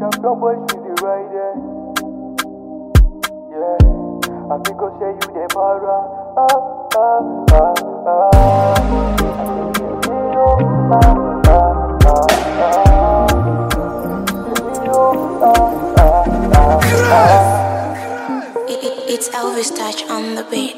Champion boys with the rider. Yeah, I think I'll say you the para. It's Elvis Touch on the beat.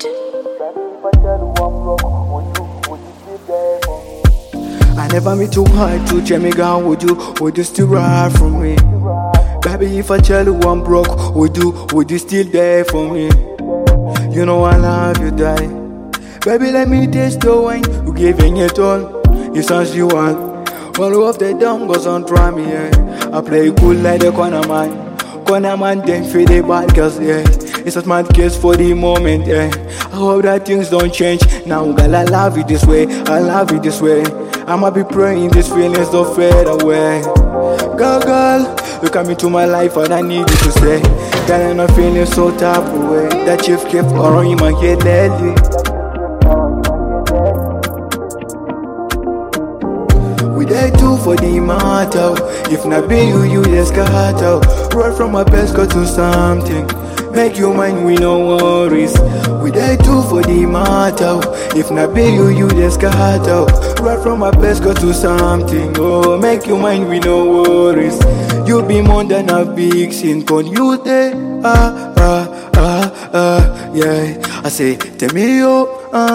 I never meet too hard to check me down. Would you still ride for me? Baby, if I tell you I'm broke, would you still there for me? You know I love you, die. Baby, let me taste the wine. You giving it all, it sounds you want. All of the dumb goes on try me, yeah. I play cool like the corner man, then feel the bad girls, yeah. It's a smart case for the moment, yeah. I hope that things don't change. Now, girl, I love you this way, I love you this way. I'ma be praying these feelings don't fade away. Girl, you come into my life and I need you to stay. Girl, I'm not feeling so tough away. That chief kept around in my head lately. We there too for the matter. If not be you just got out. Right from my best go to something. Make you mine, we no worries. We there too for the matter. If not be you just got out. Right from my best go to something. Oh, make you mine, we no worries. You be more than a big sin. Con you there, yeah. I say, tell me yo,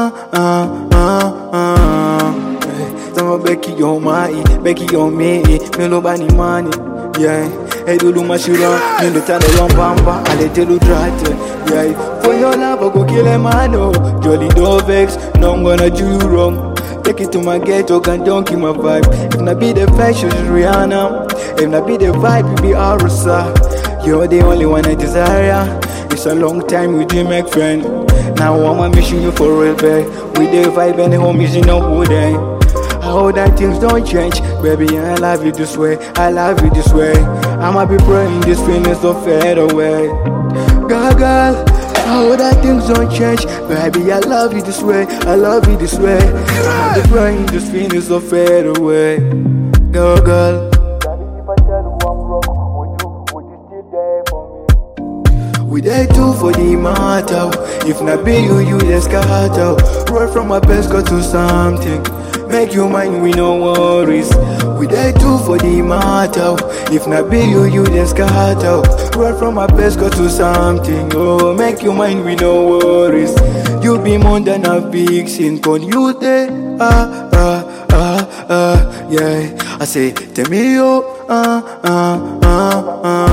Sama Becky on my, Becky on me, Melo Bani money, yeah. Hey, do mashura, in the town of Bamba, I let you drive, yeah. For your love, I go kill a man, oh. Jolly don't vex, no I'm gonna do you wrong. Take it to my ghetto, can don't keep my vibe. If not be the fashion, it's Rihanna. If not be the vibe, it be Arusa. You're the only one I desire. It's a long time we didn't make friends. Now I'm missing you for real, babe. We the vibe and the homies, you know who they. I hope that things don't change, baby. I love you this way, I love you this way. I'ma be praying these feelings don't fade away. Girl, I hope that things don't change, baby. I love you this way, I love you this way. I'ma be praying these feelings don't fade away. Girl. We there too for the matter. If not be you just got out. Right from my best go to something. Make you mine, we no worries. We there too for the matter. If not be you just got out. Right from my best go to something. Oh, make you mine, we no worries. You be more than a big sin. Con you there, yeah. I say, tell me yo,